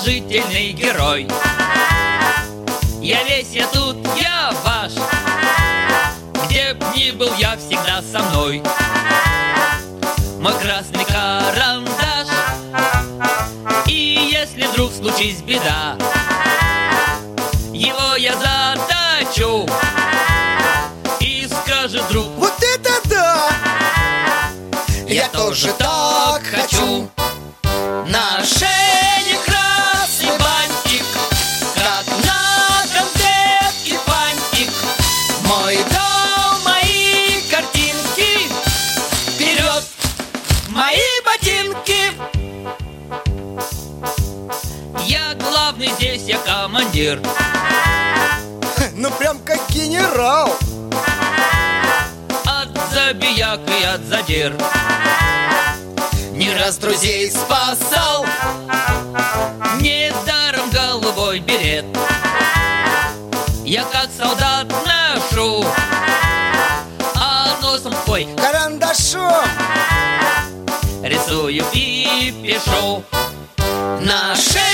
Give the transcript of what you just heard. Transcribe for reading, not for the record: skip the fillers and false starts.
положительный герой. Я весь, я тут, я ваш. Где б ни был, я всегда со мной. Мой красный карандаш. И если вдруг случись беда, его я заточу. И скажет друг: вот это да! я тоже так хочу. На шее красный бантик, как на конфетке фантик. Мой дом, мои картинки, вперед, мои ботинки. Я главный здесь, я командир. Ну прям как генерал. От забияк и от задир не раз друзей спасал. Недаром голубой берет я как солдат ношу, а носом, ой, Карандашом рисую и пишу. На шее